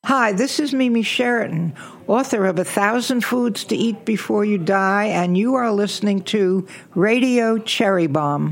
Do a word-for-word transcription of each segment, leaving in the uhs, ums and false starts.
Hi, this is Mimi Sheraton, author of A Thousand Foods to Eat Before You Die, and you are listening to Radio Cherry Bomb.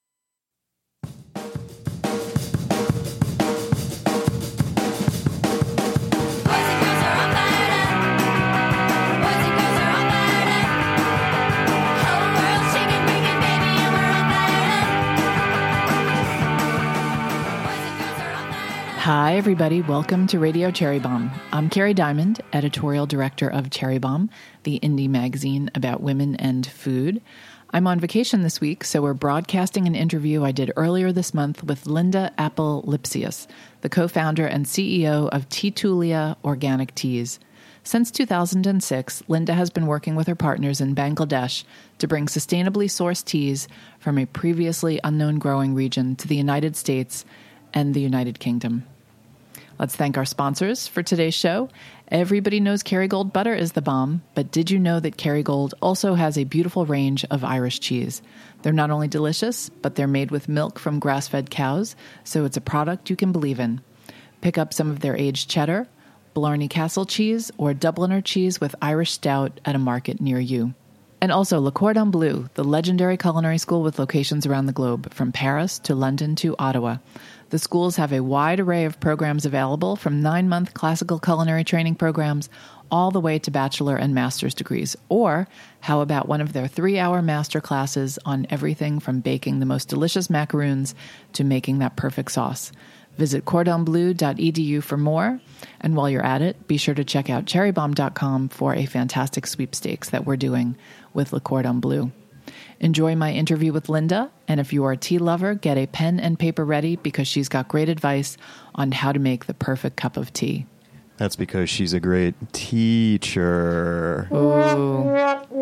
Hi, everybody. Welcome to Radio Cherry Bomb. I'm Carrie Diamond, editorial director of Cherry Bomb, the indie magazine about women and food. I'm on vacation this week, so we're broadcasting an interview I did earlier this month with Linda Apple Lipsius, the co-founder and C E O of Teatulia Organic Teas. Since two thousand six, Linda has been working with her partners in Bangladesh to bring sustainably sourced teas from a previously unknown growing region to the United States and the United Kingdom. Let's thank our sponsors for today's show. Everybody knows Kerrygold butter is the bomb, but did you know that Kerrygold also has a beautiful range of Irish cheese? They're not only delicious, but they're made with milk from grass-fed cows, so it's a product you can believe in. Pick up some of their aged cheddar, Blarney Castle cheese, or Dubliner cheese with Irish stout at a market near you. And also Le Cordon Bleu, the legendary culinary school with locations around the globe, from Paris to London to Ottawa. The schools have a wide array of programs available, from nine-month classical culinary training programs all the way to bachelor and master's degrees. Or how about one of their three-hour master classes on everything from baking the most delicious macaroons to making that perfect sauce. Visit cordon bleu dot e d u for more. And while you're at it, be sure to check out cherry bomb dot com for a fantastic sweepstakes that we're doing with Le Cordon Bleu. Enjoy my interview with Linda, and if you are a tea lover, get a pen and paper ready because she's got great advice on how to make the perfect cup of tea. That's because she's a great teacher. Ooh.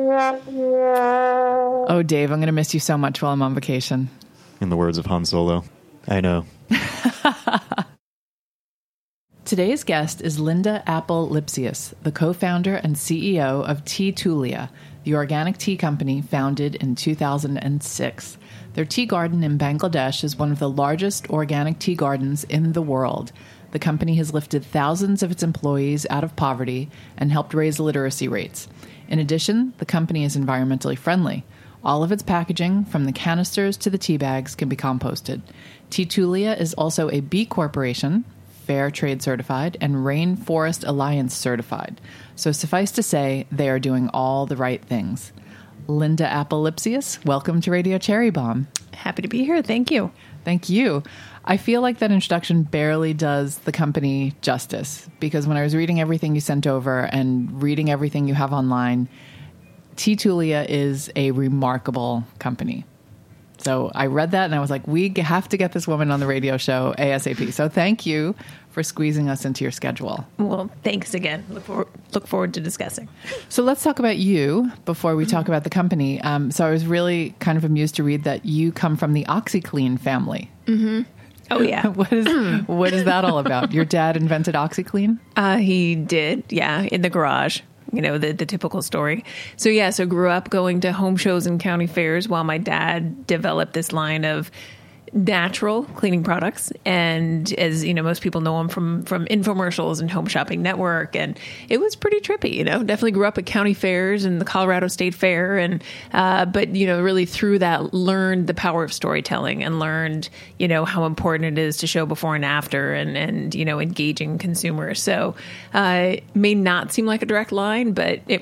Oh, Dave, I'm going to miss you so much while I'm on vacation. In the words of Han Solo. I know. Today's guest is Linda Apple Lipsius, the co-founder and C E O of Teatulia, the organic tea company founded in two thousand six. Their tea garden in Bangladesh is one of the largest organic tea gardens in the world. The company has lifted thousands of its employees out of poverty and helped raise literacy rates. In addition, the company is environmentally friendly. All of its packaging, from the canisters to the tea bags, can be composted. Teatulia is also a B Corporation, Fair Trade Certified, and Rainforest Alliance Certified. So suffice to say, they are doing all the right things. Linda Apple Lipsius, welcome to Radio Cherry Bomb. Happy to be here. Thank you. Thank you. I feel like that introduction barely does the company justice, because when I was reading everything you sent over and reading everything you have online, Teatulia is a remarkable company. So I read that and I was like, we have to get this woman on the radio show ASAP. So thank you for squeezing us into your schedule. Well, thanks again. Look forward, look forward to discussing. So let's talk about you before we talk about the company. Um, so I was really kind of amused to read that you come from the OxiClean family. Mm-hmm. Oh, yeah. What is what is that all about? Your dad invented OxiClean? Uh, he did, yeah, in the garage. You know, the, the typical story. So, yeah, so grew up going to home shows and county fairs while my dad developed this line of natural cleaning products. And as, you know, most people know him from, from infomercials and Home Shopping Network. And it was pretty trippy, you know, definitely grew up at county fairs and the Colorado State Fair. And, uh, but, you know, really through that learned the power of storytelling and learned, you know, how important it is to show before and after and, and, you know, engaging consumers. So, uh, it may not seem like a direct line, but it,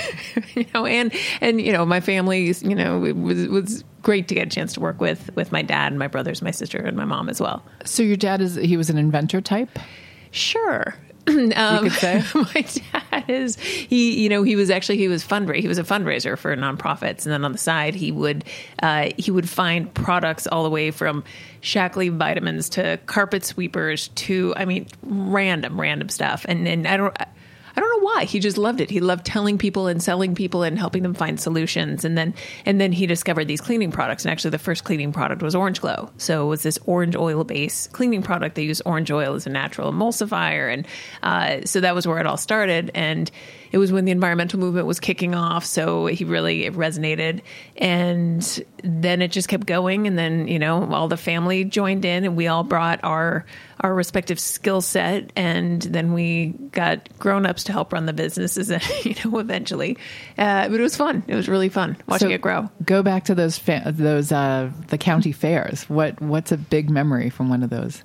you know, and, and, you know, my family, you know, it was, was, great to get a chance to work with with my dad and my brothers, my sister, and my mom as well. So your dad is he was an inventor type? Sure. Um, you could say my dad is he you know he was actually he was fundra- he was a fundraiser for nonprofits, and then on the side he would uh, he would find products all the way from Shaklee vitamins to carpet sweepers to I mean random random stuff, and and I don't. I don't know why. He just loved it. He loved telling people and selling people and helping them find solutions. And then and then he discovered these cleaning products. And actually the first cleaning product was Orange Glow. So it was this orange oil-based cleaning product. They use orange oil as a natural emulsifier. And uh, so that was where it all started. And it was when the environmental movement was kicking off. So he really it resonated. And then it just kept going. And then, you know, all the family joined in and we all brought our our respective skill set. And then we got grown-ups to help run the businesses, you know, eventually. Uh, but it was fun. It was really fun watching So it grow. Go back to those fa- those uh, the county fairs. What what's a big memory from one of those?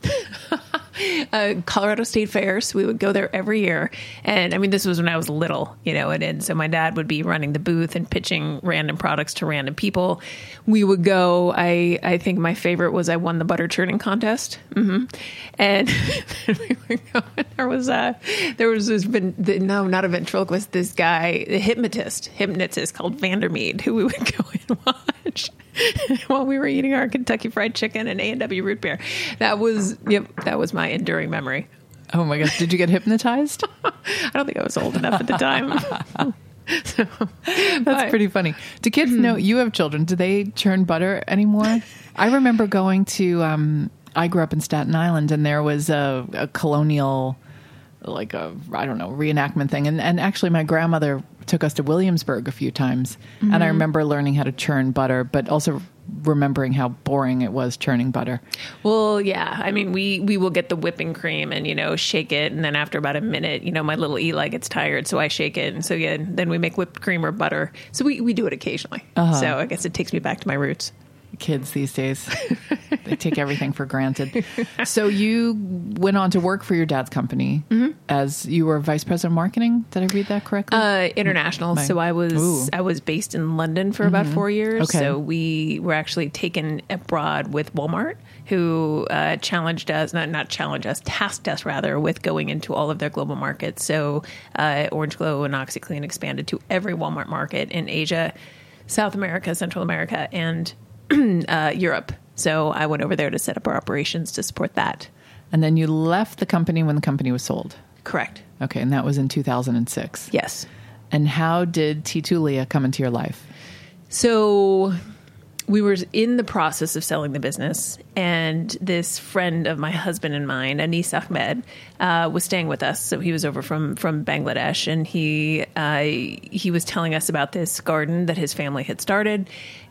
Uh, Colorado State Fairs. We would go there every year. And I mean, this was when I was little, you know, and, and so my dad would be running the booth and pitching random products to random people. We would go, I, I think my favorite was I won the butter churning contest. Mm-hmm. And then we would go, and there was a, there was this, no, not a ventriloquist, this guy, a hypnotist, hypnotist called Vandermead, who we would go and watch while we were eating our Kentucky Fried Chicken and A and W root beer. That was, yep, that was my enduring memory. Oh my gosh. Did you get hypnotized? I don't think I was old enough at the time. So, That's but, pretty funny. Do kids know you have children? Do they churn butter anymore? I remember going to, um, I grew up in Staten Island and there was a, a colonial, like a, I don't know, reenactment thing. And, and actually my grandmother took us to Williamsburg a few times. Mm-hmm. And I remember learning how to churn butter, but also remembering how boring it was churning butter. Well, yeah. I mean, we, we will get the whipping cream and, you know, shake it. And then after about a minute, you know, my little Eli gets tired. So I shake it. And so, yeah, then we make whipped cream or butter. So we, we do it occasionally. Uh-huh. So I guess it takes me back to my roots. Kids these days, they take everything for granted. So you went on to work for your dad's company mm-hmm. as you were vice president of marketing. Did I read that correctly? Uh, international. My, so I was ooh. I was based in London for mm-hmm. about four years. Okay. So we were actually taken abroad with Walmart, who uh, challenged us, not not challenged us, tasked us rather with going into all of their global markets. So uh, Orange Glow and OxyClean expanded to every Walmart market in Asia, South America, Central America, and Uh, Europe. So I went over there to set up our operations to support that. And then you left the company when the company was sold. Correct. Okay. And that was in two thousand six. Yes. And how did T-Tulia come into your life? So we were in the process of selling the business, and this friend of my husband and mine, Anis Ahmed, uh, was staying with us. So he was over from, from Bangladesh, and he uh, he was telling us about this garden that his family had started,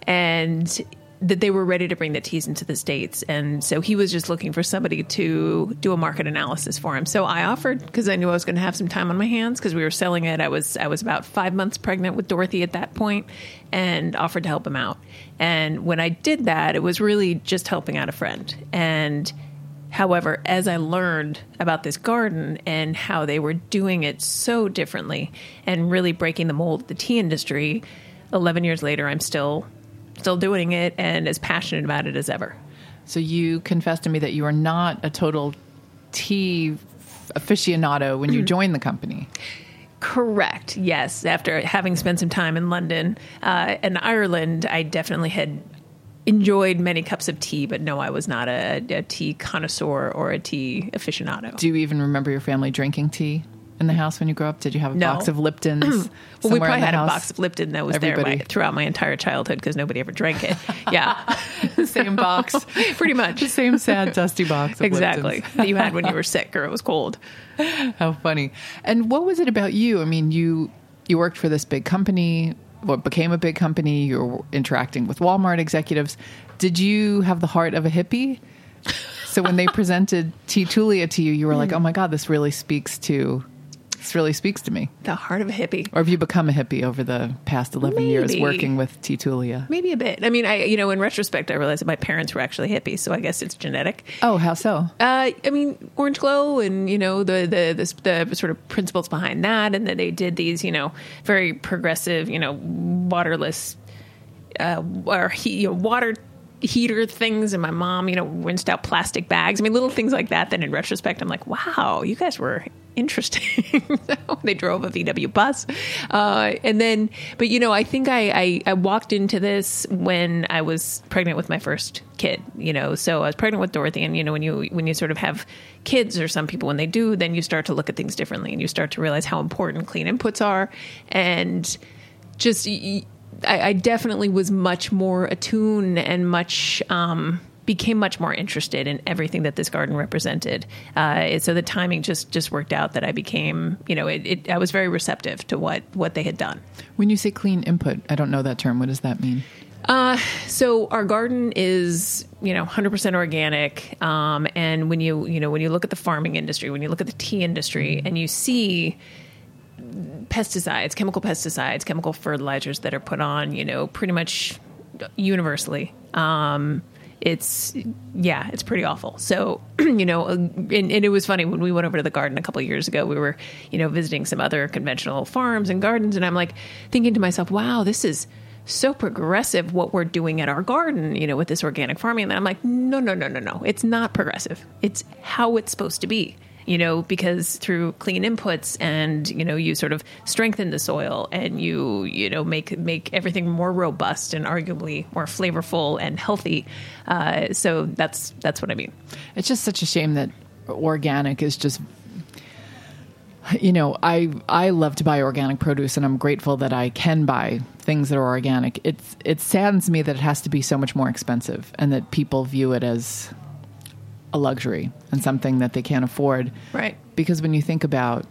and that they were ready to bring the teas into the States. And so he was just looking for somebody to do a market analysis for him. So I offered, because I knew I was going to have some time on my hands, because we were selling it. I was I was about five months pregnant with Dorothy at that point, and offered to help him out. And when I did that, it was really just helping out a friend. And however, as I learned about this garden and how they were doing it so differently and really breaking the mold of the tea industry, eleven years later, I'm still still doing it and as passionate about it as ever. So you confessed to me that you are not a total tea aficionado when you joined the company. Correct. Yes. After having spent some time in London uh, and Ireland, I definitely had enjoyed many cups of tea, but no, I was not a, a tea connoisseur or a tea aficionado. Do you even remember your family drinking tea in the house when you grew up? Did you have a no. box of Lipton's? Well, we probably had house? a box of Lipton that was Everybody. there my, throughout my entire childhood because nobody ever drank it. Yeah. Same box. Pretty much. The same sad, dusty box of exactly. Lipton's. That you had when you were sick or it was cold. How funny. And what was it about you? I mean, you you worked for this big company, what became a big company. You were interacting with Walmart executives. Did you have the heart of a hippie? So when they presented T-Tulia to you, you were like, oh my God, this really speaks to... This really speaks to me. The heart of a hippie. Or have you become a hippie over the past eleven Maybe. years working with T-Tulia? Maybe a bit. I mean, I you know, in retrospect, I realized that my parents were actually hippies, so I guess it's genetic. Oh, how so? Uh, I mean, Orange Glow and, you know, the, the, the, the sort of principles behind that, and that they did these, you know, very progressive, you know, waterless, uh, or he, you know, water heater things, and my mom, you know, rinsed out plastic bags. I mean, little things like that. Then in retrospect, I'm like, wow, you guys were interesting. They drove a V W bus. Uh, and then, but you know, I think I, I, I walked into this when I was pregnant with my first kid, you know, so I was pregnant with Dorothy, and, you know, when you, when you sort of have kids, or some people, when they do, then you start to look at things differently, and you start to realize how important clean inputs are. And just, I, I definitely was much more attuned and much, um, became much more interested in everything that this garden represented. Uh, so the timing just, just worked out that I became, you know, it, it, I was very receptive to what, what they had done. When you say clean input, I don't know that term. What does that mean? Uh, so our garden is, you know, one hundred percent organic. Um, and when you, you know, when you look at the farming industry, when you look at the tea industry, mm-hmm. and you see pesticides, chemical pesticides, chemical fertilizers that are put on, you know, pretty much universally, um, it's, yeah, it's pretty awful. So, you know, and, and it was funny when we went over to the garden a couple of years ago, we were, you know, visiting some other conventional farms and gardens. And I'm like thinking to myself, wow, this is so progressive what we're doing at our garden, you know, with this organic farming. And then I'm like, no, no, no, no, no. It's not progressive. It's how it's supposed to be, you know, because through clean inputs and, you know, you sort of strengthen the soil and you, you know, make, make everything more robust and arguably more flavorful and healthy. Uh, so that's, that's what I mean. It's just such a shame that organic is just, you know, I I love to buy organic produce, and I'm grateful that I can buy things that are organic. It's it saddens me that it has to be so much more expensive, and that people view it as a luxury and something that they can't afford. Right. Because when you think about,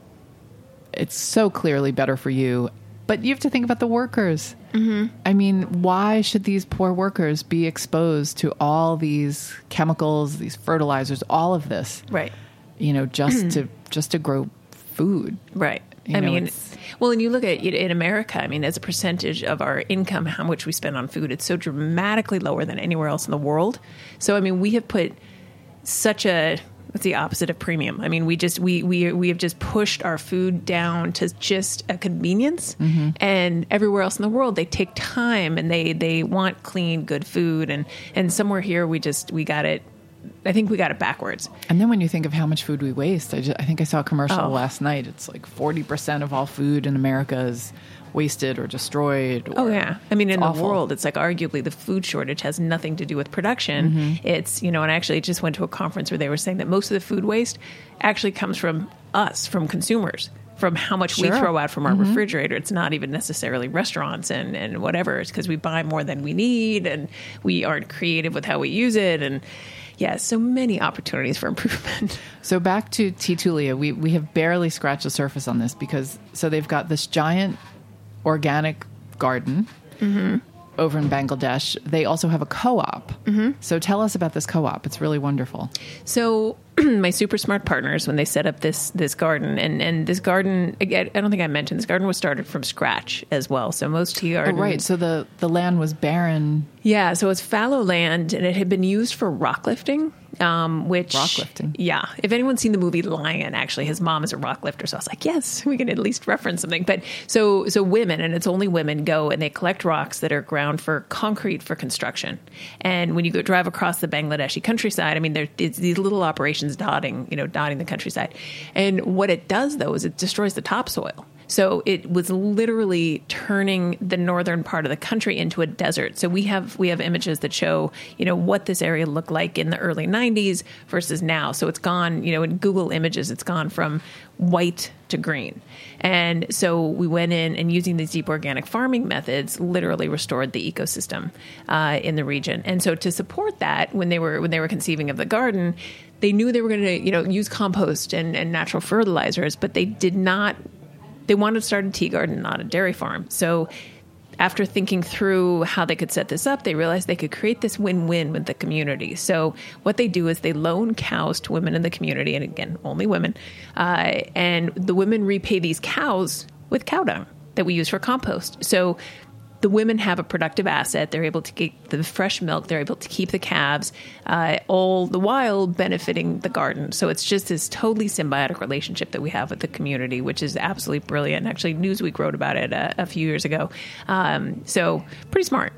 it's so clearly better for you, but you have to think about the workers. Mm-hmm. I mean, why should these poor workers be exposed to all these chemicals, these fertilizers, all of this? Right. You know, just to just to grow food. Right. You I know, mean, it's- well, and you look at it in America, I mean, as a percentage of our income, how much we spend on food, it's so dramatically lower than anywhere else in the world. So, I mean, we have put such a, what's the opposite of premium? I mean, we just, we, we, we have just pushed our food down to just a convenience. Mm-hmm. And everywhere else in the world, they take time and they, they want clean, good food. And, and somewhere here, we just, we got it. I think we got it backwards. And then when you think of how much food we waste, I, just, I think I saw a commercial Oh. last night. It's like forty percent of all food in America is wasted or destroyed. Or, Oh, yeah. I mean, in the awful. world, it's like arguably the food shortage has nothing to do with production. Mm-hmm. It's, you know, and I actually just went to a conference where they were saying that most of the food waste actually comes from us, from consumers, from how much we Sure. throw out from our Mm-hmm. refrigerator. It's not even necessarily restaurants and, and whatever. It's because we buy more than we need and we aren't creative with how we use it. And yeah, so many opportunities for improvement. So back to Titulia, we, we have barely scratched the surface on this because, so they've got this giant organic garden mm-hmm. over in Bangladesh. They also have a co-op. Mm-hmm. So tell us about this co-op. It's really wonderful. So my super smart partners, when they set up this this garden, and, and this garden, again, I don't think I mentioned, this garden was started from scratch as well. So most tea Oh, gardens. right. So the, the land was barren. Yeah, so it's fallow land, and it had been used for rock lifting, um, which... Rock lifting? Yeah. If anyone's seen the movie Lion, actually, his mom is a rock lifter, so I was like, yes, we can at least reference something. But so so women, and it's only women, go and they collect rocks that are ground for concrete for construction. And when you go drive across the Bangladeshi countryside, I mean, there's these little operations dotting, you know, dotting the countryside. And what it does, though, is it destroys the topsoil. So it was literally turning the northern part of the country into a desert. So we have we have images that show, you know, what this area looked like in the early nineties versus now. So it's gone, you know, in Google Images, it's gone from white to green. And so we went in and using these deep organic farming methods literally restored the ecosystem uh, in the region. And so to support that, when they were when they were conceiving of the garden, they knew they were going to, you know, use compost and, and natural fertilizers, but they did not. They wanted to start a tea garden, not a dairy farm. So after thinking through how they could set this up, they realized they could create this win-win with the community. So what they do is they loan cows to women in the community, and again, only women, uh, and the women repay these cows with cow dung that we use for compost. So the women have a productive asset. They're able to get the fresh milk. They're able to keep the calves, uh, all the while benefiting the garden. So it's just this totally symbiotic relationship that we have with the community, which is absolutely brilliant. Actually, Newsweek wrote about it a, a few years ago. Um, so pretty smart.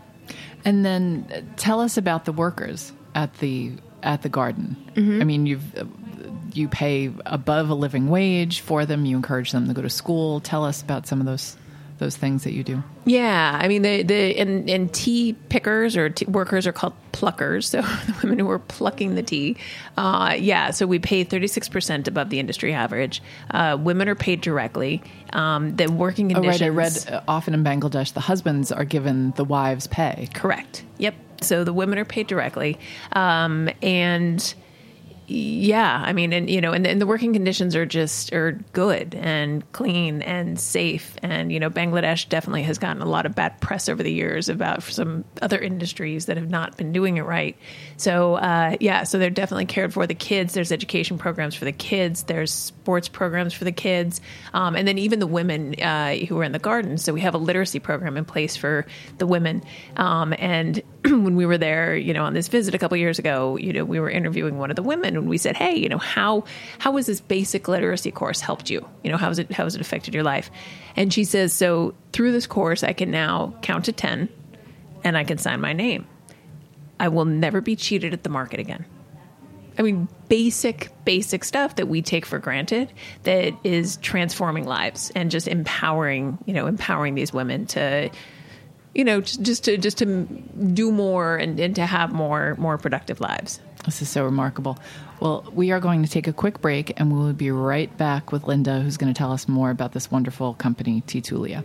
And then uh, tell us about the workers at the at the garden. Mm-hmm. I mean, you've uh, you pay above a living wage for them. You encourage them to go to school. Tell us about some of those those things that you do. Yeah, I mean, the the and, and tea pickers or tea workers are called pluckers. So the women who are plucking the tea. Uh, yeah, so we pay thirty-six percent above the industry average. Uh, women are paid directly. Um, the working conditions. Oh, right. I read uh, often in Bangladesh, the husbands are given the wives' pay. Correct. Yep. So the women are paid directly, um, and Yeah, I mean, and you know, and, and the working conditions are just are good and clean and safe. And you know, Bangladesh definitely has gotten a lot of bad press over the years about some other industries that have not been doing it right. So uh, yeah, so they're definitely cared for the kids. There's education programs for the kids. There's sports programs for the kids, um, and then even the women uh, who are in the garden. So we have a literacy program in place for the women. Um, and when we were there, you know, on this visit a couple years ago, you know, we were interviewing one of the women. And we said, hey, you know, how how has this basic literacy course helped you? You know, how has it how has it affected your life? And she says, so through this course, I can now count to ten and I can sign my name. I will never be cheated at the market again. I mean, basic, basic stuff that we take for granted that is transforming lives and just empowering, you know, empowering these women to, you know, just, just to just to do more and, and to have more more productive lives. This is so remarkable. Well, we are going to take a quick break, and we will be right back with Linda, who's going to tell us more about this wonderful company, T-Tulia.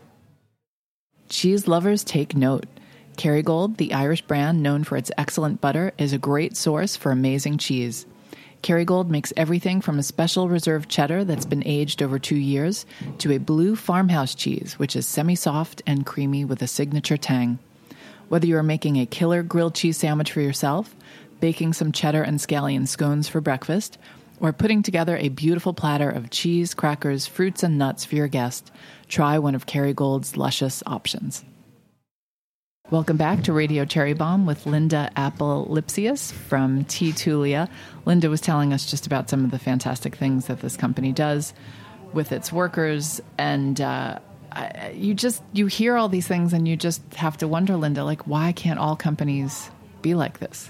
Cheese lovers, take note. Kerrygold, the Irish brand known for its excellent butter, is a great source for amazing cheese. Kerrygold makes everything from a special reserve cheddar that's been aged over two years to a blue farmhouse cheese, which is semi-soft and creamy with a signature tang. Whether you are making a killer grilled cheese sandwich for yourself, baking some cheddar and scallion scones for breakfast, or putting together a beautiful platter of cheese, crackers, fruits, and nuts for your guest, try one of Kerrygold's luscious options. Welcome back to Radio Cherry Bomb with Linda Apple-Lipsius from T-Tulia. Linda was telling us just about some of the fantastic things that this company does with its workers, and uh, I, you just you hear all these things, and you just have to wonder, Linda, like, why can't all companies be like this?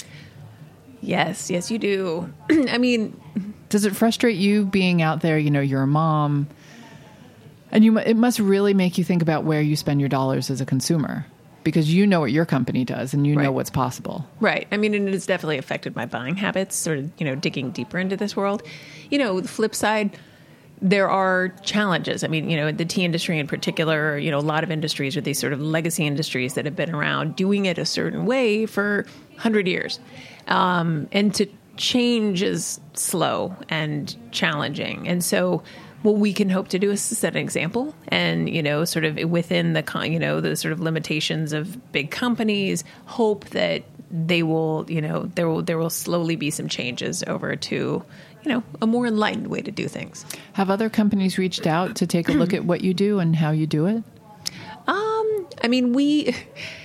Yes, yes, you do. I mean, does it frustrate you being out there? You know, you're a mom, and you it must really make you think about where you spend your dollars as a consumer, because you know what your company does and you right. know what's possible. Right. I mean, and it has definitely affected my buying habits, sort of, you know, digging deeper into this world. You know, the flip side, there are challenges. I mean, you know, the tea industry in particular, you know, a lot of industries are these sort of legacy industries that have been around doing it a certain way for one hundred years. Um, and to change is slow and challenging. And so what we can hope to do is to set an example and, you know, sort of within the, you know, the sort of limitations of big companies, hope that they will, you know, there will, there will slowly be some changes over to, you know, a more enlightened way to do things. Have other companies reached out to take a look at what you do and how you do it? Um, I mean, we...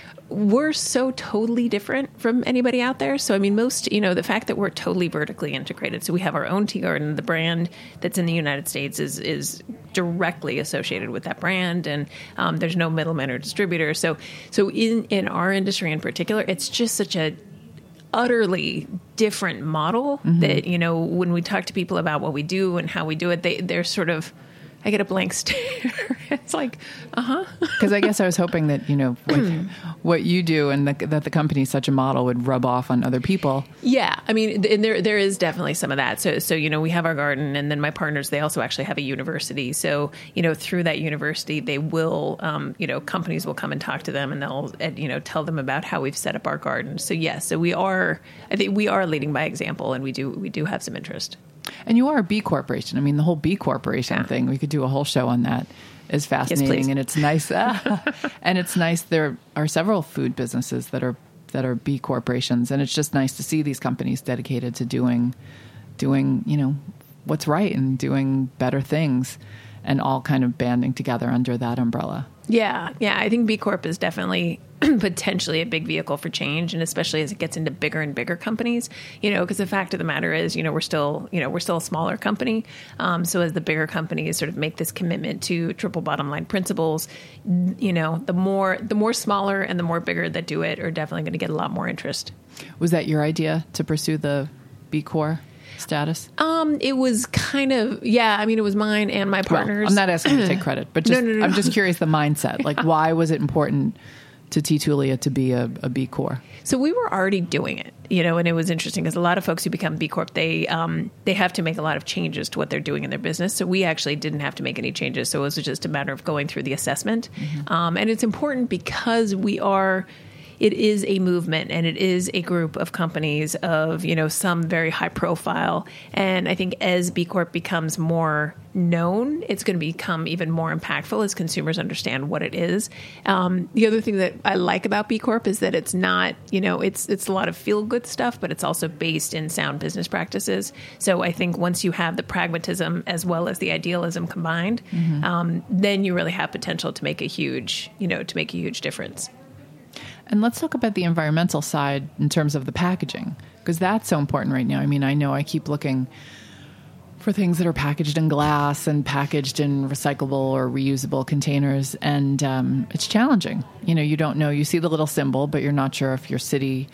We're so totally different from anybody out there. So, I mean, most, you know, the fact that we're totally vertically integrated. So we have our own tea garden. The brand that's in the United States is is directly associated with that brand. And um, there's no middleman or distributor. So so in, in our industry in particular, it's just such a utterly different model mm-hmm. that, you know, when we talk to people about what we do and how we do it, they, they're sort of, I get a blank stare. It's like, uh-huh. Because I guess I was hoping that, you know, what, what you do and the, that the company is such a model would rub off on other people. Yeah. I mean, and there there is definitely some of that. So, so you know, we have our garden, and then my partners, they also actually have a university. So, you know, through that university, they will, um, you know, companies will come and talk to them, and they'll, you know, tell them about how we've set up our garden. So, yes, so we are, I think we are leading by example, and we do we do have some interest. And you are a B Corporation. I mean, the whole B Corporation yeah. thing, we could do a whole show on that. Is fascinating, yes, and it's nice. And it's nice. There are several food businesses that are that are B corporations, and it's just nice to see these companies dedicated to doing, doing you know, what's right and doing better things, and all kind of banding together under that umbrella. Yeah, yeah. I think B Corp is definitely potentially a big vehicle for change, and especially as it gets into bigger and bigger companies, you know, because the fact of the matter is, you know, we're still, you know, we're still a smaller company. Um, so as the bigger companies sort of make this commitment to triple bottom line principles, you know, the more, the more smaller and the more bigger that do it are definitely going to get a lot more interest. Was that your idea to pursue the B Corp status? Um, it was kind of, yeah, I mean, it was mine and my partners. Well, I'm not asking you to take credit, but just, no, no, no, I'm no. just curious the mindset. Like, why was it important to T-Tulia to be a, a B Corp? So we were already doing it, you know, and it was interesting because a lot of folks who become B Corp, they um, they have to make a lot of changes to what they're doing in their business. So we actually didn't have to make any changes. So it was just a matter of going through the assessment. Mm-hmm. Um, and it's important because we are, it is a movement and it is a group of companies of, you know, some very high profile. And I think as B Corp becomes more known, it's going to become even more impactful as consumers understand what it is. Um, the other thing that I like about B Corp is that it's not, you know, it's it's a lot of feel good stuff, but it's also based in sound business practices. So I think once you have the pragmatism as well as the idealism combined, mm-hmm. um, then you really have potential to make a huge, you know, to make a huge difference. And let's talk about the environmental side in terms of the packaging, because that's so important right now. I mean, I know I keep looking for things that are packaged in glass and packaged in recyclable or reusable containers. And um, it's challenging. You know, you don't know. You see the little symbol, but you're not sure if your city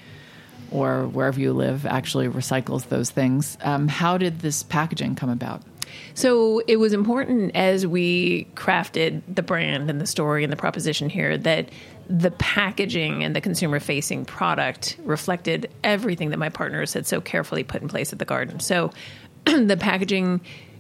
or wherever you live actually recycles those things. Um, how did this packaging come about? So it was important as we crafted the brand and the story and the proposition here that the packaging and the consumer-facing product reflected everything that my partners had so carefully put in place at the garden. So the packaging,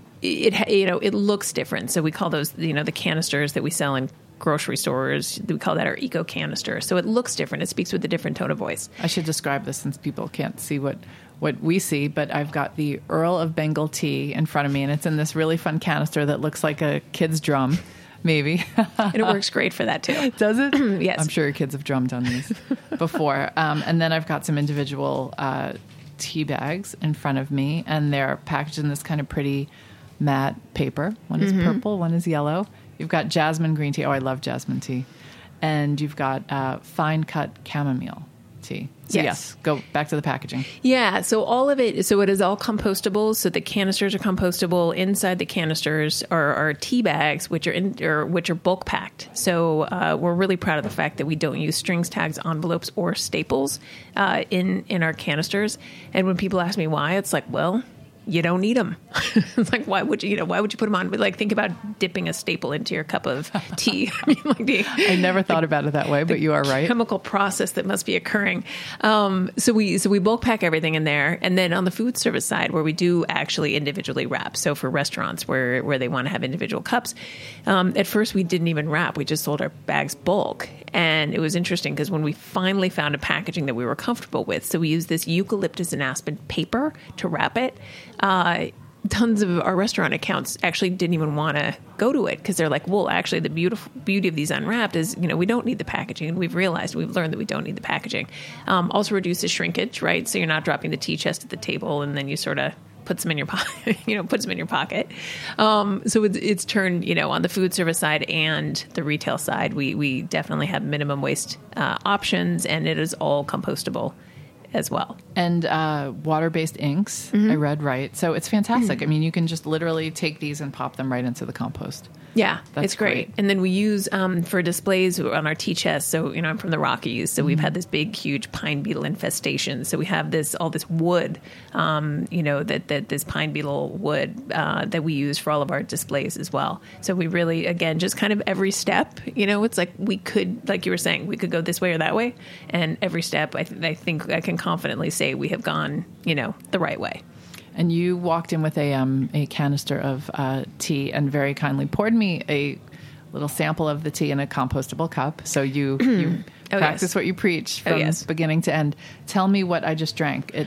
it you know, it looks different. So we call those, you know, the canisters that we sell in grocery stores, we call that our eco canister. So it looks different. It speaks with a different tone of voice. I should describe this since people can't see what, what we see, but I've got the Earl of Bengal tea in front of me, and it's in this really fun canister that looks like a kid's drum, maybe. And it works great for that, too. Does it? Yes. I'm sure your kids have drummed on these before. Um, and then I've got some individual uh, tea bags in front of me, and they're packaged in this kind of pretty matte paper. One is mm-hmm. purple, one is yellow. You've got jasmine green tea. Oh, I love jasmine tea. And you've got uh, fine cut chamomile tea. So yes. yes, go back to the packaging. Yeah, so all of it, so it is all compostable. So the canisters are compostable. Inside the canisters are, are tea bags, which are in, or which are bulk packed. So uh, we're really proud of the fact that we don't use strings, tags, envelopes, or staples uh, in in our canisters. And when people ask me why, it's like, well, you don't need them. It's like, why would you, you know, why would you put them on? But like, think about dipping a staple into your cup of tea. I mean, like the, I never thought like, about it that way, but you are right. Chemical process that must be occurring. Um, so we, so we bulk pack everything in there. And then on the food service side, where we do actually individually wrap. So for restaurants where, where they want to have individual cups, um, at first we didn't even wrap. We just sold our bags bulk. And it was interesting because when we finally found a packaging that we were comfortable with, so we used this eucalyptus and aspen paper to wrap it. Uh, tons of our restaurant accounts actually didn't even want to go to it because they're like, well, actually, the beautiful beauty of these unwrapped is, you know, we don't need the packaging. And we've realized, we've learned that we don't need the packaging. Um, also reduces shrinkage, right? So you're not dropping the tea chest at the table and then you sort of put some in your pocket, you know, puts them in your pocket. Um, so it's, it's turned, you know, on the food service side and the retail side, we, we definitely have minimum waste uh, options, and it is all compostable as well. And uh, water-based inks, mm-hmm. I read right. So it's fantastic. Mm-hmm. I mean, you can just literally take these and pop them right into the compost. Yeah, That's it's great. great. And then we use um, for displays on our tea chest. So, you know, I'm from the Rockies. So mm-hmm. we've had this big, huge pine beetle infestation. So we have this, all this wood, um, you know, that, that this pine beetle wood uh, that we use for all of our displays as well. So we really, again, just kind of every step, you know, it's like we could, like you were saying, we could go this way or that way. And every step, I, th- I think I can confidently say we have gone, you know, the right way. And you walked in with a um, a canister of uh, tea and very kindly poured me a little sample of the tea in a compostable cup. So you, you oh, practice yes. what you preach from oh, yes. beginning to end. Tell me what I just drank. It,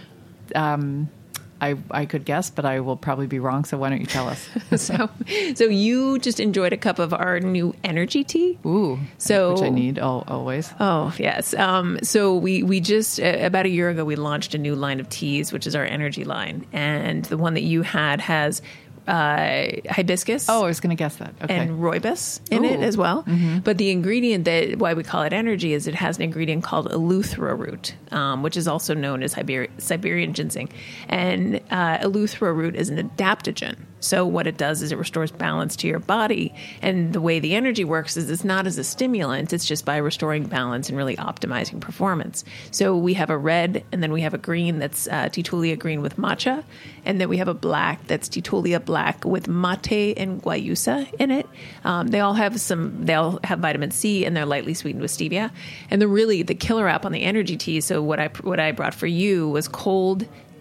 um, I I could guess, but I will probably be wrong. So why don't you tell us? so, so you just enjoyed a cup of our new energy tea. Ooh, so which I need all, always. Oh yes. Um, so we we just uh, about a year ago we launched a new line of teas, which is our energy line, and the one that you had has uh, hibiscus. Oh, I was going to guess that. Okay. And rooibos in Ooh. it as well. Mm-hmm. But the ingredient that why we call it energy is it has an ingredient called eleuthero root, um, which is also known as Siberi- Siberian ginseng. And uh, eleuthero root is an adaptogen. So what it does is it restores balance to your body. And the way the energy works is it's not as a stimulant. It's just by restoring balance and really optimizing performance. So we have a red, and then we have a green that's uh, Titulia green with matcha. And then we have a black that's Titulia black with mate and guayusa in it. Um, they all have some, they all have vitamin C, and they're lightly sweetened with stevia. And the really, the killer app on the energy tea, so what I, what I brought for you was cold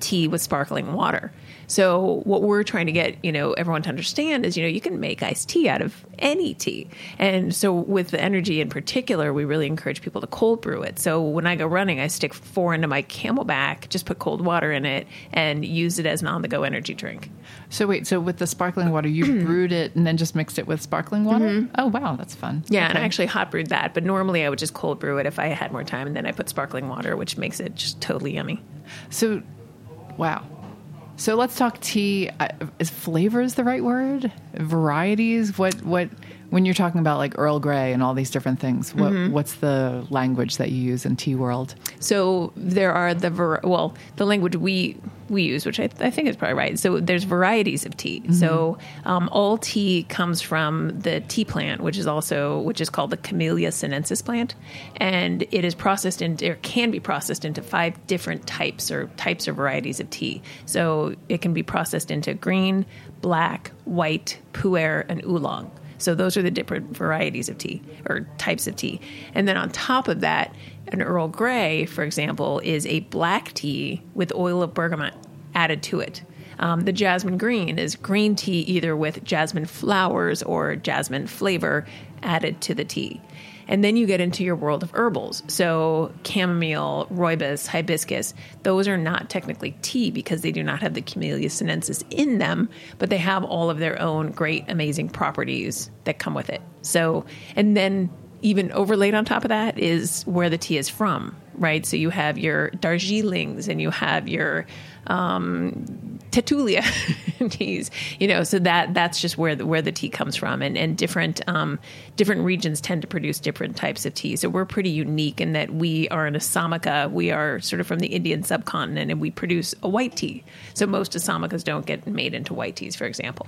tea with sparkling water. So what we're trying to get, you know, everyone to understand is, you know, you can make iced tea out of any tea. And so with the energy in particular, we really encourage people to cold brew it. So when I go running, I stick four into my Camelback, just put cold water in it and use it as an on-the-go energy drink. So wait, so with the sparkling water, you brewed it and then just mixed it with sparkling water? Mm-hmm. Oh, wow, that's fun. Yeah, okay. And I actually hot brewed that. But normally I would just cold brew it if I had more time. And then I put sparkling water, which makes it just totally yummy. So, wow. So let's talk tea. Uh, is flavors the right word? Varieties? What, what, when you're talking about like Earl Grey and all these different things, what, mm-hmm. what's the language that you use in tea world? So there are the, var- well, the language we, we use, which I, I think is probably right. So there's varieties of tea. Mm-hmm. So um, all tea comes from the tea plant, which is also, which is called the Camellia sinensis plant. And it is processed into, or can be processed into five different types or types or varieties of tea. So it can be processed into green, black, white, pu'er, and oolong. So those are the different varieties of tea or types of tea. And then on top of that, an Earl Grey, for example, is a black tea with oil of bergamot added to it. Um, the jasmine green is green tea either with jasmine flowers or jasmine flavor added to the tea. And then you get into your world of herbals. So chamomile, rooibos, hibiscus, those are not technically tea because they do not have the Camellia sinensis in them, but they have all of their own great, amazing properties that come with it. So, and then even overlaid on top of that is where the tea is from, right? So you have your Darjeelings and you have your um, Tetulia teas, you know, so that that's just where the, where the tea comes from. And, and different um, different regions tend to produce different types of tea. So we're pretty unique in that we are an Assamica. We are sort of from the Indian subcontinent and we produce a white tea. So most Assamicas don't get made into white teas, for example.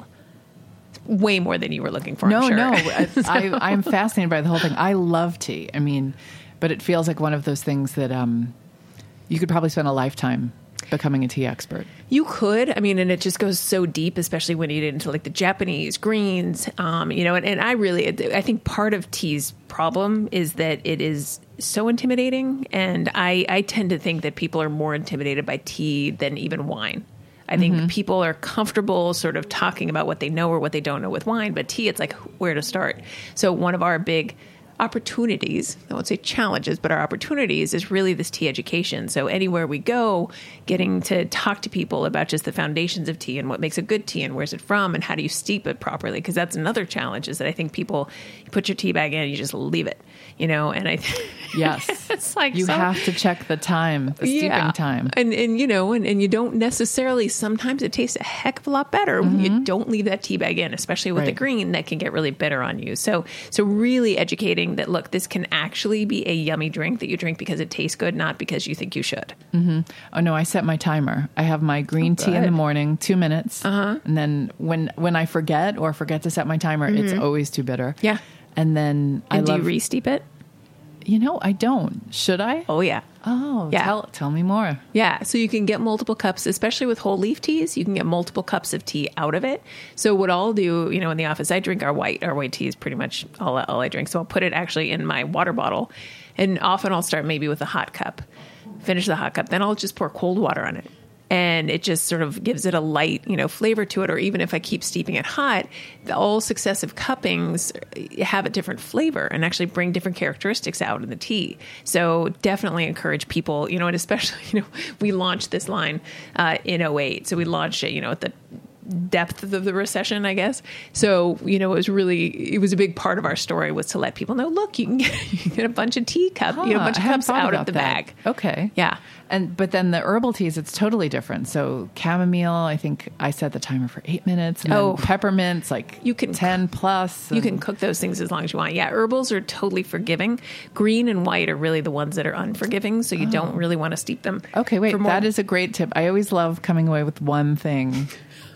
Way more than you were looking for. No, I'm sure. no. I, I, I'm fascinated by the whole thing. I love tea. I mean, but it feels like one of those things that um, you could probably spend a lifetime becoming a tea expert. You could. I mean, and it just goes so deep, especially when you get into like the Japanese greens, um, you know, and, and I really, I think part of tea's problem is that it is so intimidating. And I, I tend to think that people are more intimidated by tea than even wine. I think mm-hmm. people are comfortable sort of talking about what they know or what they don't know with wine, but tea, it's like where to start. So one of our big opportunities, I won't say challenges, but our opportunities is really this tea education. So anywhere we go, getting to talk to people about just the foundations of tea and what makes a good tea and where's it from and how do you steep it properly? Because that's another challenge is that I think people, you put your tea bag in and you just leave it, you know, and I think yes, it's like you so, have to check the time, the steeping yeah. time. And, and, you know, and, and you don't necessarily, sometimes it tastes a heck of a lot better mm-hmm. when you don't leave that tea bag in, especially with right. the green that can get really bitter on you. So, so really educating that, look, this can actually be a yummy drink that you drink because it tastes good, not because you think you should. Mm-hmm. Oh, no, I set my timer. I have my green oh, tea in the morning, two minutes. Uh-huh. And then when when I forget or forget to set my timer, mm-hmm. it's always too bitter. Yeah. And then and I do love... you re-steep it? You know, I don't. Should I? Oh, yeah. Oh, yeah. Tell, tell me more. Yeah. So you can get multiple cups, especially with whole leaf teas, you can get multiple cups of tea out of it. So what I'll do, you know, in the office, I drink our white. Our white tea is pretty much all, all I drink. So I'll put it actually in my water bottle. And often I'll start maybe with a hot cup, finish the hot cup. Then I'll just pour cold water on it. And it just sort of gives it a light, you know, flavor to it. Or even if I keep steeping it hot, the all successive cuppings have a different flavor and actually bring different characteristics out in the tea. So definitely encourage people, you know, and especially, you know, we launched this line uh, in oh eight. So we launched it, you know, at the depth of the recession, I guess. So, you know, it was really, it was a big part of our story was to let people know, look, you can get, you can get a bunch of tea cups, huh, you know, a bunch of cups out of the that. bag. Okay. Yeah. And, but then the herbal teas, it's totally different. So chamomile, I think I set the timer for eight minutes. And oh, then peppermints, like you can ten plus. You can cook those things as long as you want. Yeah. Herbals are totally forgiving. Green and white are really the ones that are unforgiving. So you oh. don't really want to steep them. Okay. Wait, that is a great tip. I always love coming away with one thing.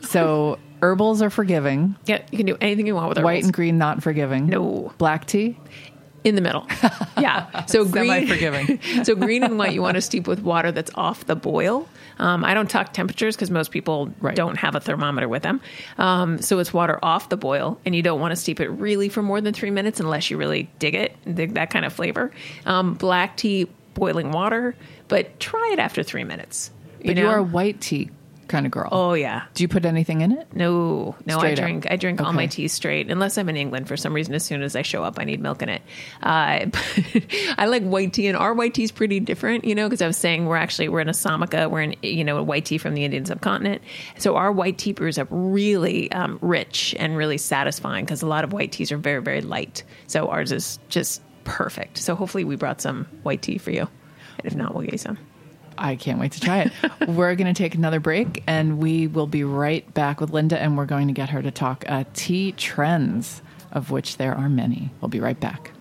So herbals are forgiving. Yeah, you can do anything you want with herbals. White and green, not forgiving. No. Black tea? In the middle. Yeah. So green, semi-forgiving. So green and white, you want to steep with water that's off the boil. Um, I don't talk temperatures because most people right. don't have a thermometer with them. Um, so it's water off the boil, and you don't want to steep it really for more than three minutes unless you really dig it, dig that kind of flavor. Um, black tea, boiling water, but try it after three minutes. But know? you are a white tea kind of girl. Oh, yeah. Do you put anything in it? No, no, Straight I up. drink I drink all Okay. my tea straight, unless I'm in England for some reason. As soon as I show up, I need milk in it. Uh, but I like white tea, and our white tea is pretty different, you know, because I was saying we're actually, we're in Assamica, we're in, you know, a white tea from the Indian subcontinent. So our white tea brews up really um, rich and really satisfying, because a lot of white teas are very, very light. So ours is just perfect. So hopefully we brought some white tea for you. And if not, we'll get you some. I can't wait to try it. We're going to take another break, and we will be right back with Linda, and we're going to get her to talk uh, tea trends, of which there are many. We'll be right back.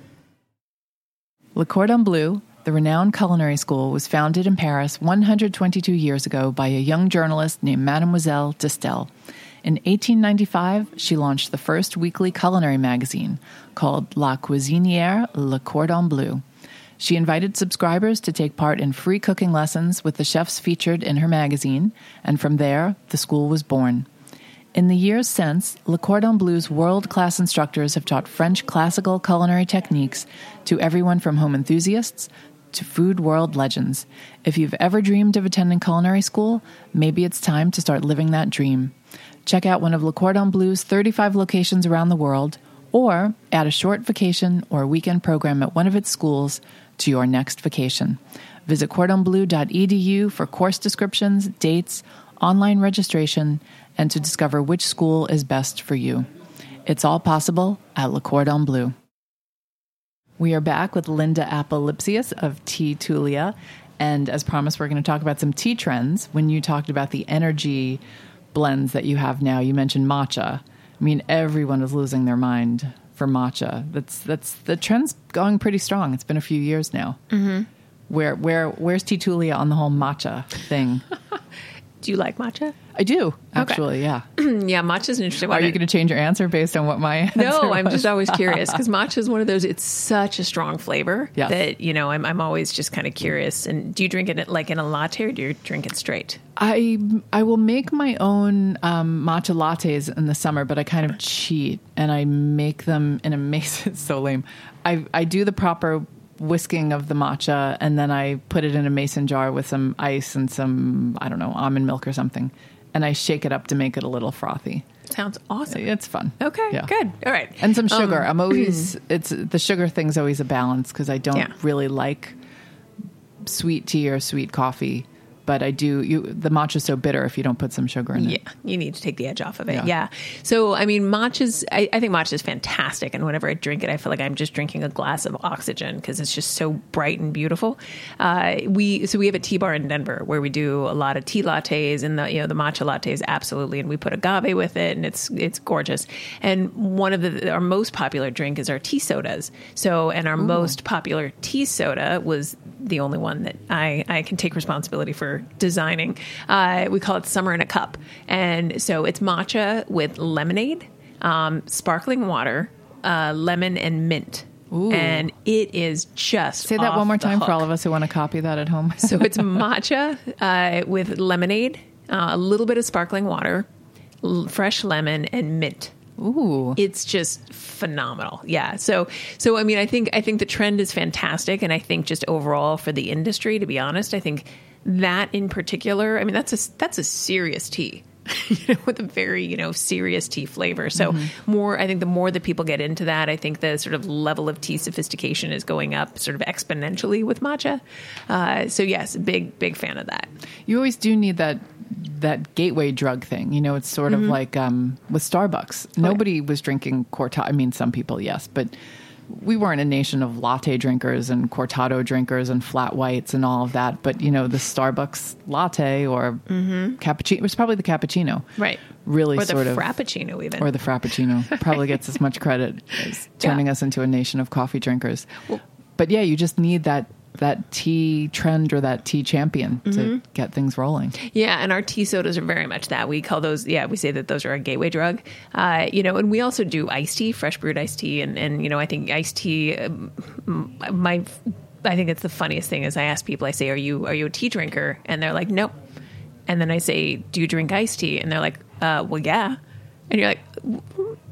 Le Cordon Bleu, the renowned culinary school, was founded in Paris one hundred twenty-two years ago by a young journalist named Mademoiselle Distel. In eighteen ninety-five, she launched the first weekly culinary magazine called La Cuisinière Le Cordon Bleu. She invited subscribers to take part in free cooking lessons with the chefs featured in her magazine, and from there, the school was born. In the years since, Le Cordon Bleu's world-class instructors have taught French classical culinary techniques to everyone from home enthusiasts to food world legends. If you've ever dreamed of attending culinary school, maybe it's time to start living that dream. Check out one of Le Cordon Bleu's thirty-five locations around the world, or add a short vacation or weekend program at one of its schools to your next vacation. Visit cordon bleu dot e d u for course descriptions, dates, online registration, and to discover which school is best for you. It's all possible at Le Cordon Bleu. We are back with Linda Apolipsius of Teatulia, and as promised, we're going to talk about some tea trends. When you talked about the energy blends that you have now, you mentioned matcha. I mean, everyone is losing their mind for matcha. That's that's the trend's going pretty strong. It's been a few years now. Mm-hmm. Where where where's Teatulia on the whole matcha thing? Do you like matcha? I do, actually. Yeah. Yeah, matcha is an interesting one. Are you going to change your answer based on what my answer No, I'm was? just always curious, because matcha is one of those, it's such a strong flavor Yes. that, you know, I'm, I'm always just kind of curious. And do you drink it like in a latte, or do you drink it straight? I I will make my own um, matcha lattes in the summer, but I kind of cheat and I make them in a mason. It's so lame. I I do the proper whisking of the matcha, and then I put it in a mason jar with some ice and some, I don't know, almond milk or something, and I shake it up to make it a little frothy. Sounds awesome. It's fun. Okay, Yeah. good. All right. And some sugar. Um, I'm always it's the sugar thing's always a balance, because I don't Yeah. really like sweet tea or sweet coffee, but I do. You the matcha's so bitter if you don't put some sugar in Yeah, it. you need to take the edge off of it. Yeah. Yeah. So, I mean, matcha's, I, I think matcha is fantastic. And whenever I drink it, I feel like I'm just drinking a glass of oxygen, because it's just so bright and beautiful. Uh, we, so we have a tea bar in Denver where we do a lot of tea lattes, and the, you know, the matcha lattes, absolutely. And we put agave with it, and it's, it's gorgeous. And one of the, our most popular drink is our tea sodas. So, and our Ooh. most popular tea soda was the only one that I, I can take responsibility for designing. Uh, we call it Summer in a Cup. And so it's matcha with lemonade, um, sparkling water, uh, lemon, and mint. Ooh. And it is just Say that off one more the time for hook. all of us who want to copy that at home. So it's matcha uh, with lemonade, uh, a little bit of sparkling water, l- fresh lemon, and mint. Ooh. It's just phenomenal. Yeah. So, so, I mean, I think, I think the trend is fantastic. And I think just overall for the industry, to be honest, I think that in particular, I mean, that's a, that's a serious tea, you know, with a very, you know, serious tea flavor. So mm-hmm. more, I think the more that people get into that, I think the sort of level of tea sophistication is going up sort of exponentially with matcha. Uh, so yes, big, big fan of that. You always do need that that gateway drug thing. You know, it's sort Mm-hmm. of like um, with Starbucks. Oh, Nobody yeah. was drinking cortado. I mean, some people, yes, but we weren't a nation of latte drinkers and cortado drinkers and flat whites and all of that. But, you know, the Starbucks latte or mm-hmm. cappuccino, it was probably the cappuccino. Right. Really or the sort of. frappuccino even. Or the frappuccino. Probably gets as much credit as turning Yeah. us into a nation of coffee drinkers. Well, but yeah, you just need that that tea trend or that tea champion to Mm-hmm. get things rolling. Yeah, and our tea sodas are very much that. We call those, yeah, we say that those are a gateway drug. Uh, you know, and we also do iced tea, fresh brewed iced tea. And, and you know, I think iced tea, um, my, I think it's the funniest thing is I ask people, I say, are you, are you a tea drinker? And they're like, nope. And then I say, do you drink iced tea? And they're like, uh, well, yeah. And you're like,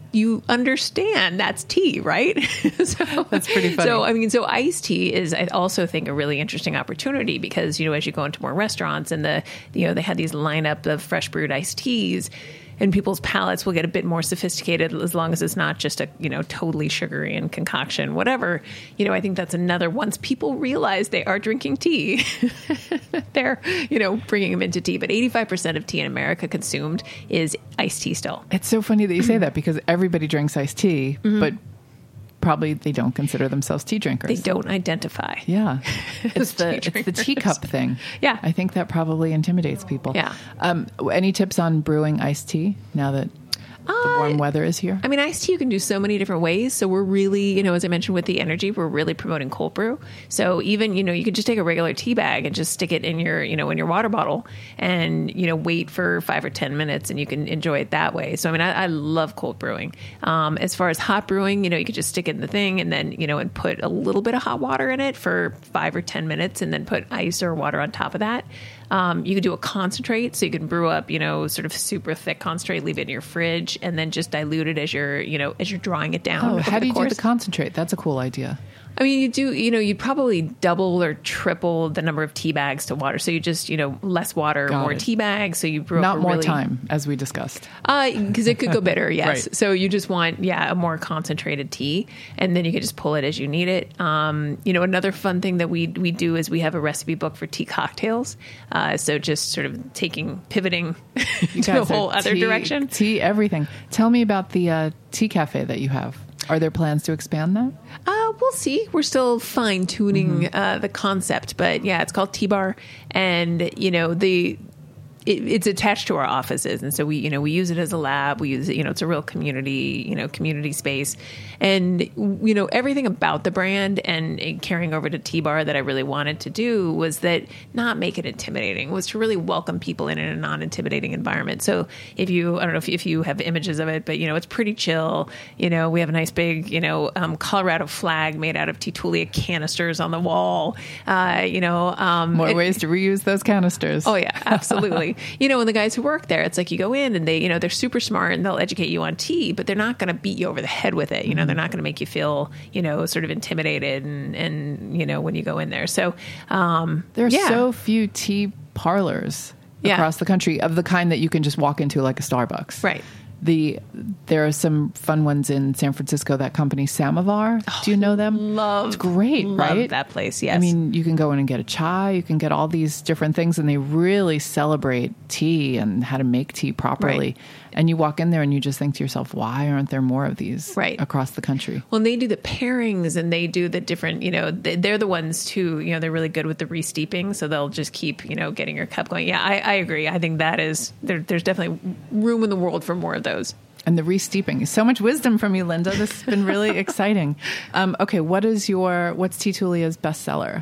you understand that's tea, right? so, That's pretty funny. So, I mean, so iced tea is, I also think, a really interesting opportunity because, you know, as you go into more restaurants and the, you know, they have these lineup of fresh brewed iced teas, and people's palates will get a bit more sophisticated as long as it's not just a, you know, totally sugary and concoction, whatever. You know, I think that's another, once people realize they are drinking tea, they're, you know, bringing them into tea. But eighty-five percent of tea in America consumed is iced tea still. It's so funny that you say that because everybody drinks iced tea, mm-hmm. but probably they don't consider themselves tea drinkers. They don't identify. Yeah. It's the it's the teacup thing. Yeah. I think that probably intimidates people. Yeah. Um, any tips on brewing iced tea now that the warm weather is here? I mean, iced tea you can do so many different ways. So we're really, you know, as I mentioned with the energy, we're really promoting cold brew. So even, you know, you could just take a regular tea bag and just stick it in your, you know, in your water bottle and, you know, wait for five or ten minutes and you can enjoy it that way. So, I mean, I, I love cold brewing. Um, as far as hot brewing, you know, you could just stick it in the thing and then, you know, and put a little bit of hot water in it for five or ten minutes and then put ice or water on top of that. Um, you could do a concentrate, so you can brew up, you know, sort of super thick concentrate, leave it in your fridge, and then just dilute it as you're, you know, as you're drawing it down. Oh, how do you course. do the concentrate? That's a cool idea. I mean, you do, you know, you'd probably double or triple the number of tea bags to water. So you just, you know, less water, Got more it. tea bags. So you brew Not up a more really, time, as we discussed. Uh, because it could go bitter, yes. Right. So you just want, yeah, a more concentrated tea, and then you can just pull it as you need it. Um, you know, another fun thing that we we do is we have a recipe book for tea cocktails. Uh, so just sort of taking, pivoting You to a guys are whole other tea- direction. Tea, everything. Tell me about the uh, tea cafe that you have. Are there plans to expand that? Uh, we'll see. We're still fine tuning Mm-hmm. uh, the concept, but yeah, it's called Tea Bar, and you know the. It, it's attached to our offices, and so we, you know, we use it as a lab. We use it, you know, it's a real community, you know, community space, and you know, everything about the brand and, and carrying over to Tea Bar that I really wanted to do was that not make it intimidating, was to really welcome people in in a non-intimidating environment. So if you, I don't know if, if you have images of it, but you know, it's pretty chill. You know, we have a nice big, you know, um, Colorado flag made out of Titulia canisters on the wall. Uh, you know, um, More it- ways to reuse those canisters. Oh yeah, absolutely. You know, and the guys who work there, it's like you go in and they, you know, they're super smart and they'll educate you on tea, but they're not going to beat you over the head with it. You know, they're not going to make you feel, you know, sort of intimidated and, and, you know, when you go in there. So, um, There are yeah. so few tea parlors Yeah. across the country of the kind that you can just walk into like a Starbucks. Right. The there are some fun ones in San Francisco. That company Samovar. Do you know them? Love, It's great, love right? that place. Yes. I mean, you can go in and get a chai. You can get all these different things, and they really celebrate tea and how to make tea properly. Right. And you walk in there, and you just think to yourself, "Why aren't there more of these Right. across the country?" Well, and they do the pairings and they do the different, you know, they- they're the ones too, you know, they're really good with the re-steeping. So they'll just keep, you know, getting your cup going. Yeah, I, I agree. I think that is, there, there's definitely room in the world for more of those. And the re-steeping. So much wisdom from you, Linda. This has been really exciting. Um, okay, what is your, what's Titulia's bestseller?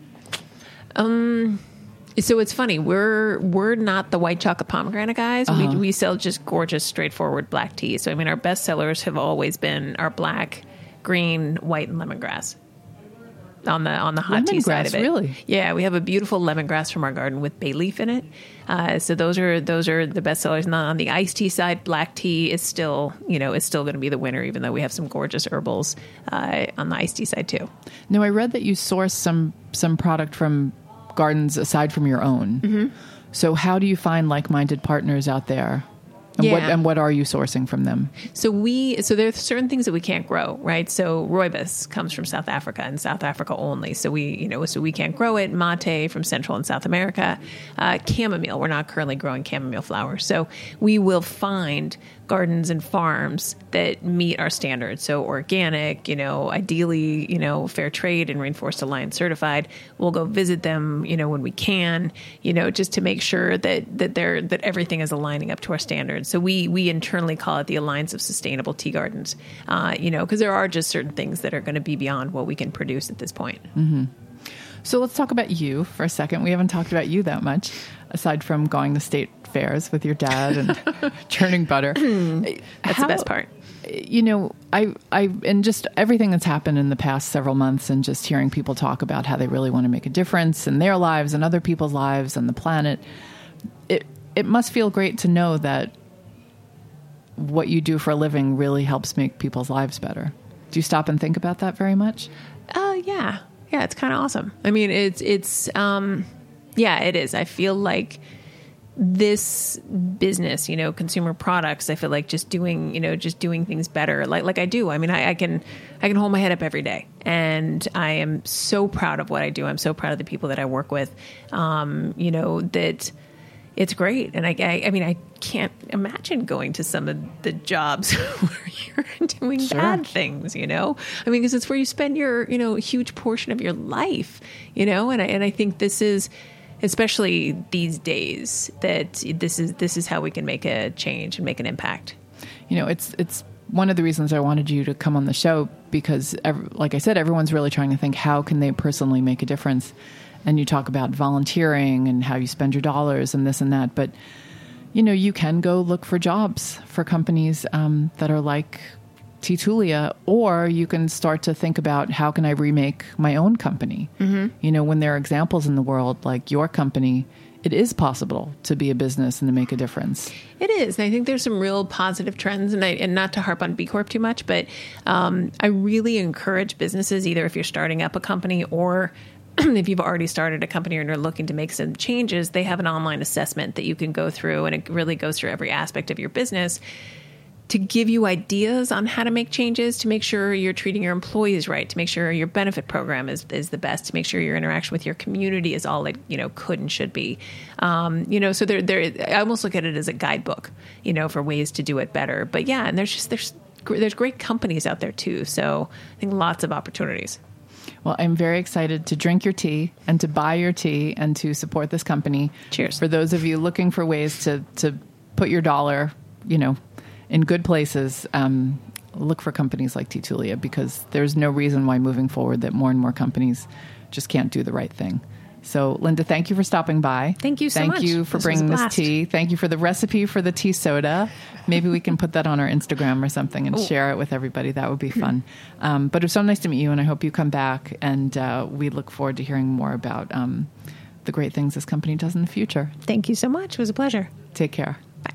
Um, so it's funny. We're we're not the white chocolate pomegranate guys. Uh-huh. We we sell just gorgeous, straightforward black tea. So I mean, our best sellers have always been our black, green, white, and lemongrass. On the on the hot tea side of Lemongrass, it, really? Yeah, we have a beautiful lemongrass from our garden with bay leaf in it. Uh, so those are those are the best sellers. And on the iced tea side, black tea is still you know is still going to be the winner, even though we have some gorgeous herbals uh, on the iced tea side too. No, I read that you source some some product from gardens aside from your own. Mm-hmm. So how do you find like-minded partners out there? And what Yeah. and what are you sourcing from them? So we, so there are certain things that we can't grow, right? So rooibos comes from South Africa and South Africa only. So we, you know, so we can't grow it. Mate from Central and South America. Uh, chamomile, we're not currently growing chamomile flowers. So we will find gardens and farms that meet our standards. So organic, you know, ideally, you know, fair trade and Rainforest Alliance certified. We'll go visit them, you know, when we can, you know, just to make sure that that they're that everything is aligning up to our standards. So we we internally call it the Alliance of Sustainable Tea Gardens, uh, you know, because there are just certain things that are going to be beyond what we can produce at this point. Mm-hmm. So let's talk about you for a second. We haven't talked about you that much, aside from going to state fairs with your dad and churning butter. That's How- the best part. You know, I, I, and just everything that's happened in the past several months and just hearing people talk about how they really want to make a difference in their lives and other people's lives and the planet, it, it must feel great to know that what you do for a living really helps make people's lives better. Do you stop and think about that very much? Uh, yeah. Yeah, it's kind of awesome. I mean, it's, it's, um, yeah, it is. I feel like this business, you know, consumer products, I feel like just doing, you know, just doing things better, like, like I do. I mean, I, I can, I can hold my head up every day, and I am so proud of what I do. I'm so proud of the people that I work with. Um, you know, that it's great. And I, I, I mean, I can't imagine going to some of the jobs where you're doing Sure. bad things, you know, I mean, because it's where you spend your, you know, huge portion of your life, you know, and I, and I think this is, especially these days, that this is this is how we can make a change and make an impact. You know, it's it's one of the reasons I wanted you to come on the show, because, like I said, everyone's really trying to think, how can they personally make a difference? And you talk about volunteering and how you spend your dollars and this and that. But, you know, you can go look for jobs for companies um, that are like Titulia, or you can start to think about, how can I remake my own company? Mm-hmm. You know, when there are examples in the world like your company, it is possible to be a business and to make a difference. It is. And I think there's some real positive trends, and I, and not to harp on B Corp too much, but um, I really encourage businesses, either if you're starting up a company or if you've already started a company and you're looking to make some changes, they have an online assessment that you can go through, and it really goes through every aspect of your business to give you ideas on how to make changes, to make sure you're treating your employees right, to make sure your benefit program is, is the best, to make sure your interaction with your community is all it, you know, could and should be. Um, you know, so there, there, I almost look at it as a guidebook, you know, for ways to do it better. But yeah, and there's just, there's, there's great companies out there too. So I think lots of opportunities. Well, I'm very excited to drink your tea and to buy your tea and to support this company. Cheers. For those of you looking for ways to, to put your dollar, you know, in good places, um, look for companies like Titulia, because there's no reason why moving forward that more and more companies just can't do the right thing. So, Linda, thank you for stopping by. Thank you so thank much. Thank you for This bringing was a this blast. tea. Thank you for the recipe for the tea soda. Maybe we can put that on our Instagram or something and Ooh. share it with everybody. That would be fun. Um, but it was so nice to meet you, and I hope you come back. And uh, we look forward to hearing more about um, the great things this company does in the future. Thank you so much. It was a pleasure. Take care. Bye.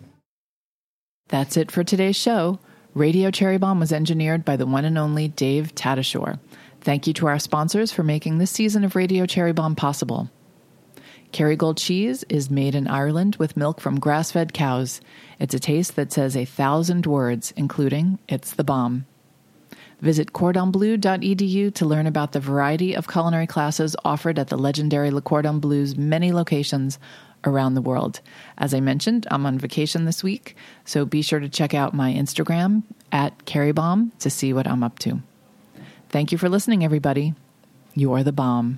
That's it for today's show. Radio Cherry Bomb was engineered by the one and only Dave Tatasciore. Thank you to our sponsors for making this season of Radio Cherry Bomb possible. Kerrygold cheese is made in Ireland with milk from grass-fed cows. It's a taste that says a thousand words, including, "It's the bomb." Visit cordon bleu dot e d u to learn about the variety of culinary classes offered at the legendary Le Cordon Bleu's many locations around the world. As I mentioned, I'm on vacation this week, so be sure to check out my Instagram at Carrybomb to see what I'm up to. Thank you for listening, everybody. You are the bomb.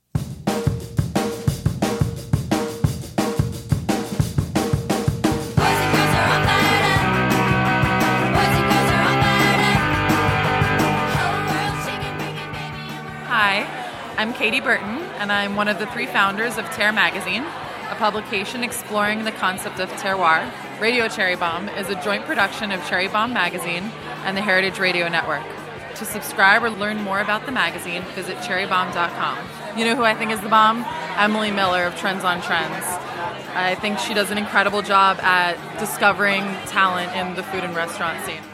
Hi, I'm Katie Burton, and I'm one of the three founders of Terre Magazine, a publication exploring the concept of terroir. Radio Cherry Bomb is a joint production of Cherry Bomb Magazine and the Heritage Radio Network. To subscribe or learn more about the magazine, visit cherry bomb dot com. You know who I think is the bomb? Emily Miller of Trends on Trends. I think she does an incredible job at discovering talent in the food and restaurant scene.